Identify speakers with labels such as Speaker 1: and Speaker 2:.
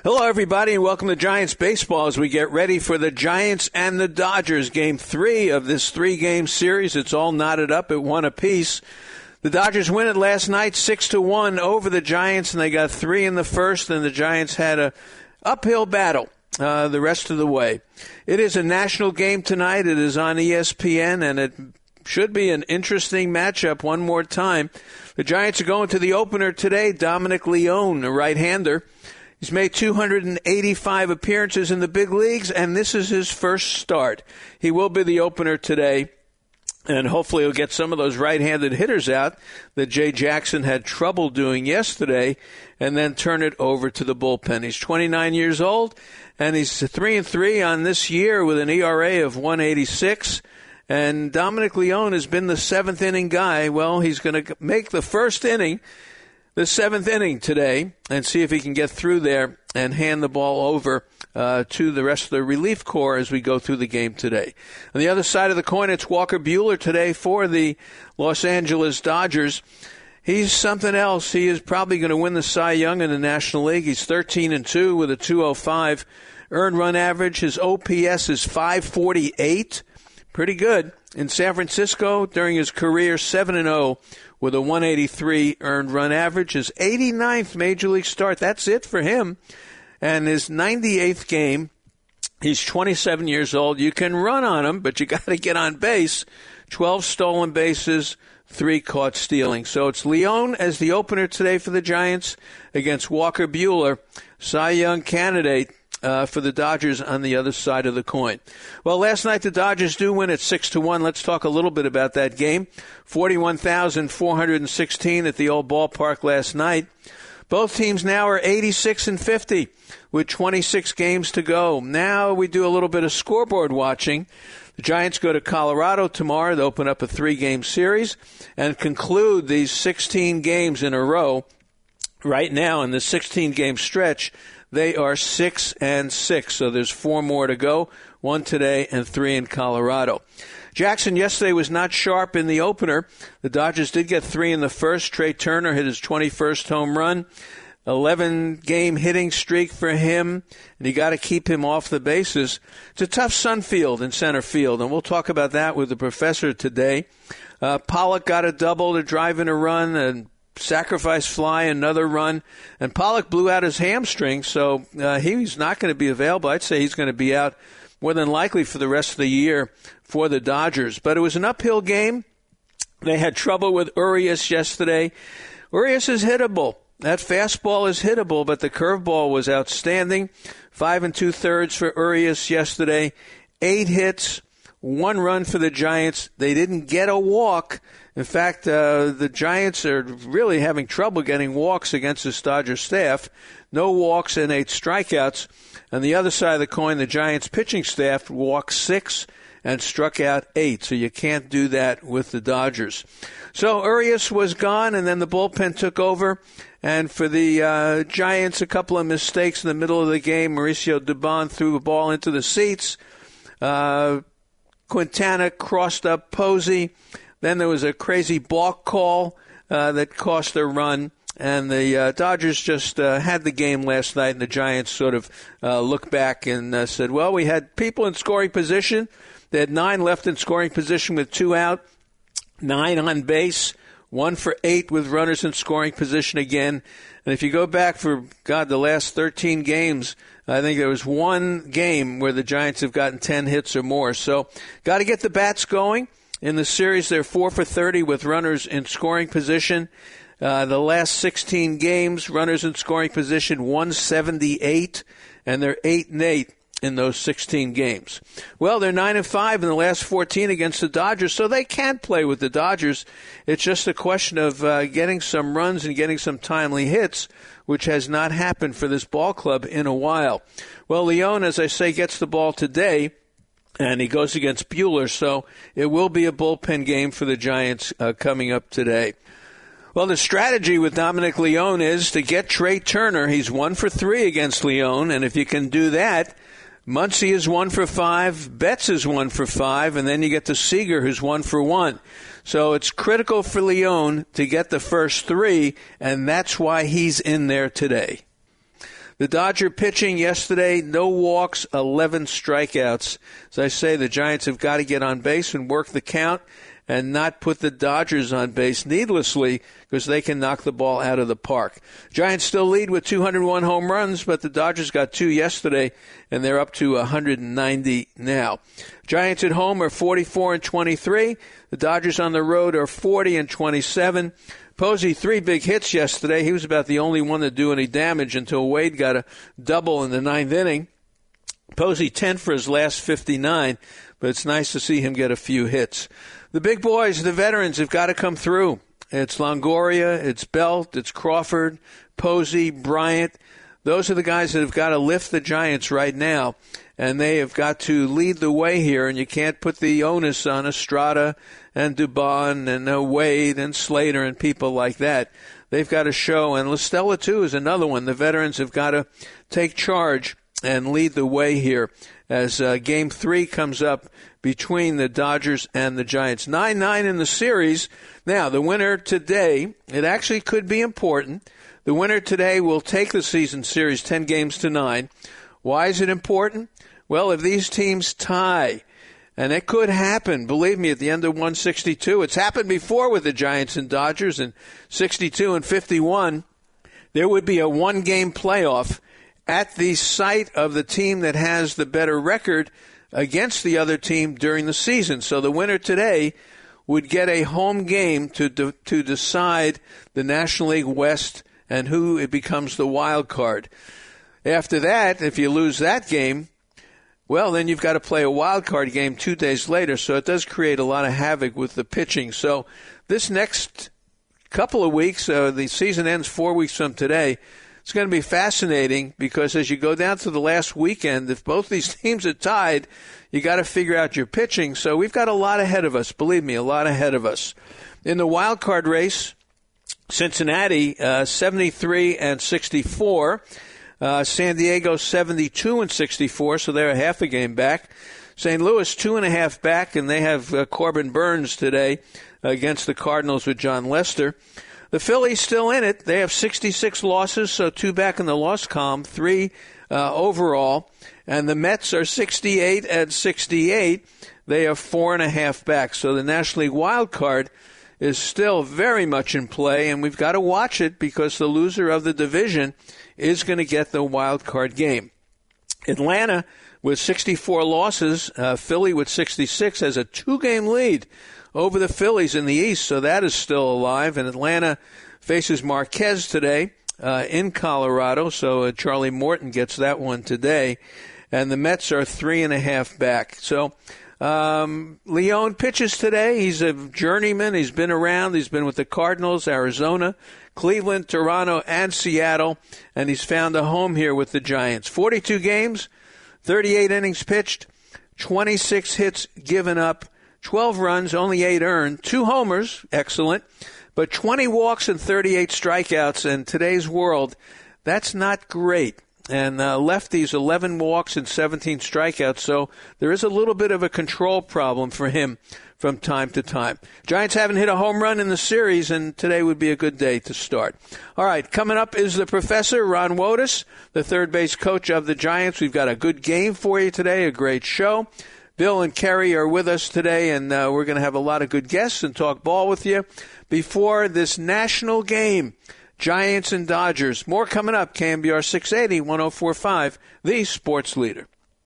Speaker 1: Hello, everybody, and welcome to Giants Baseball as we get ready for the Giants and the Dodgers, Game 3 of this 3-game series. It's all knotted up at 1 apiece. The Dodgers win it last night 6-1 over the Giants, and they got 3 in the first, and the Giants had a uphill battle the rest of the way. It is a national game tonight. It is on ESPN, and it should be an interesting matchup one more time. The Giants are going to the opener today. Dominic Leone, a right-hander. He's made 285 appearances in the big leagues, and this is his first start. He will be the opener today, and hopefully he'll get some of those right-handed hitters out that Jay Jackson had trouble doing yesterday, and then turn it over to the bullpen. He's 29 years old, and he's 3-3 on this year with an ERA of 1.86. And Dominic Leone has been the seventh-inning guy. Well, he's going to make the first inning, the seventh inning today, and see if he can get through there and hand the ball over to the rest of the relief corps as we go through the game today. On the other side of the coin, it's Walker Buehler today for the Los Angeles Dodgers. He's something else. He is probably going to win the Cy Young in the National League. He's 13-2 with a 205 earned run average. His OPS is 548. Pretty good. In San Francisco, during his career, 7-0 with a 183 earned run average. His 89th Major League start. That's it for him. And his 98th game, he's 27 years old. You can run on him, but you got to get on base. 12 stolen bases, 3 caught stealing. So it's Leone as the opener today for the Giants against Walker Buehler, Cy Young candidate for the Dodgers on the other side of the coin. Well, last night the Dodgers do win at 6-1. Let's talk a little bit about that game. 41,416 at the old ballpark last night. Both teams now are 86-50 with 26 games to go. Now we do a little bit of scoreboard watching. The Giants go to Colorado tomorrow to open up a 3-game series and conclude these 16 games in a row. Right now in the 16-game stretch, they are 6-6, so there's 4 more to go, 1 today and 3 in Colorado. Jackson yesterday was not sharp in the opener. The Dodgers did get 3 in the first. Trey Turner hit his 21st home run, 11-game hitting streak for him, and you got to keep him off the bases. It's a tough sun field in center field, and we'll talk about that with the professor today. Pollock got a double to drive in a run, and sacrifice fly, another run, and Pollock blew out his hamstring, so he's not going to be available. I'd say he's going to be out more than likely for the rest of the year for the Dodgers. But it was an uphill game. They had trouble with Urias yesterday. Urias is hittable. That fastball is hittable, but the curveball was outstanding. 5 2/3 for Urias yesterday. 8 hits, 1 run for the Giants. They didn't get a walk. In fact, the Giants are really having trouble getting walks against this Dodger staff. No walks and 8 strikeouts. On the other side of the coin, the Giants pitching staff walked 6 and struck out 8. So you can't do that with the Dodgers. So Urias was gone, and then the bullpen took over. And for the Giants, a couple of mistakes in the middle of the game. Mauricio Dubon threw the ball into the seats. Quintana crossed up Posey. Then there was a crazy balk call that cost a run. And the Dodgers just had the game last night, and the Giants sort of looked back and said, well, we had people in scoring position. They had 9 left in scoring position with 2 out, 9 on base, 1 for 8 with runners in scoring position again. And if you go back for, the last 13 games, I think there was 1 game where the Giants have gotten 10 hits or more. So got to get the bats going. In the series, they're 4 for 30 with runners in scoring position. The last 16 games, runners in scoring position, 178, and they're 8-8 in those 16 games. Well, they're 9-5 in the last 14 against the Dodgers, so they can play with the Dodgers. It's just a question of getting some runs and getting some timely hits, which has not happened for this ball club in a while. Well, Leone, as I say, gets the ball today, and he goes against Buehler, so it will be a bullpen game for the Giants coming up today. Well, the strategy with Dominic Leone is to get Trey Turner. He's 1 for 3 against Leone, and if you can do that, Muncy is 1 for 5, Betts is 1 for 5, and then you get to Seager, who's 1 for 1. So it's critical for Leone to get the first 3, and that's why he's in there today. The Dodger pitching yesterday, no walks, 11 strikeouts. As I say, the Giants have got to get on base and work the count and not put the Dodgers on base needlessly because they can knock the ball out of the park. Giants still lead with 201 home runs, but the Dodgers got 2 yesterday, and they're up to 190 now. Giants at home are 44-23. The Dodgers on the road are 40-27. Posey, 3 big hits yesterday. He was about the only one to do any damage until Wade got a double in the 9th inning. Posey 10 for his last 59, but it's nice to see him get a few hits. The big boys, the veterans, have got to come through. It's Longoria, it's Belt, it's Crawford, Posey, Bryant. Those are the guys that have got to lift the Giants right now, and they have got to lead the way here, and you can't put the onus on Estrada and Dubon and Wade and Slater and people like that. They've got to show, and La Stella, too, is another one. The veterans have got to take charge and lead the way here as Game 3 comes up between the Dodgers and the Giants. 9-9 in the series. Now, the winner today, it actually could be important. The winner today will take the season series 10-9. Why is it important? Well, if these teams tie, and it could happen, believe me, at the end of 162. It's happened before with the Giants and Dodgers in 62 and 51. There would be a one-game playoff at the site of the team that has the better record against the other team during the season. So the winner today would get a home game to decide the National League West and who it becomes the wild card. After that, if you lose that game, well, then you've got to play a wild card game 2 days later. So it does create a lot of havoc with the pitching. So this next couple of weeks, the season ends 4 weeks from today. It's going to be fascinating because as you go down to the last weekend, if both these teams are tied, you got to figure out your pitching. So we've got a lot ahead of us. Believe me, a lot ahead of us. In the wild card race, Cincinnati 73 and 64, San Diego 72 and 64, so they're a half a game back. St. Louis 2.5 back, and they have Corbin Burns today against the Cardinals with John Lester. The Phillies still in it. They have 66 losses, so 2 back in the loss column, 3 overall. And the Mets are 68 and 68. They are 4.5 back. So the National League wild card is still very much in play, and we've got to watch it because the loser of the division is going to get the wild card game. Atlanta with 64 losses, Philly with 66 has a 2-game lead over the Phillies in the East, so that is still alive. And Atlanta faces Marquez today in Colorado, so Charlie Morton gets that one today. And the Mets are 3.5 back. So Leon pitches today. He's a journeyman. He's been around. He's been with the Cardinals, Arizona, Cleveland, Toronto, and Seattle, and he's found a home here with the Giants. 42 games, 38 innings pitched, 26 hits given up, 12 runs, only 8 earned, 2 homers, excellent, but 20 walks and 38 strikeouts. In today's world, that's not great. And lefties, 11 walks and 17 strikeouts, so there is a little bit of a control problem for him from time to time. Giants haven't hit a home run in the series, and today would be a good day to start. All right, coming up is the professor, Ron Wotus, the third base coach of the Giants. We've got a good game for you today, a great show. Bill and Kerry are with us today, and we're going to have a lot of good guests and talk ball with you before this national game, Giants and Dodgers. More coming up, KMBR 680, 104.5, the sports leader.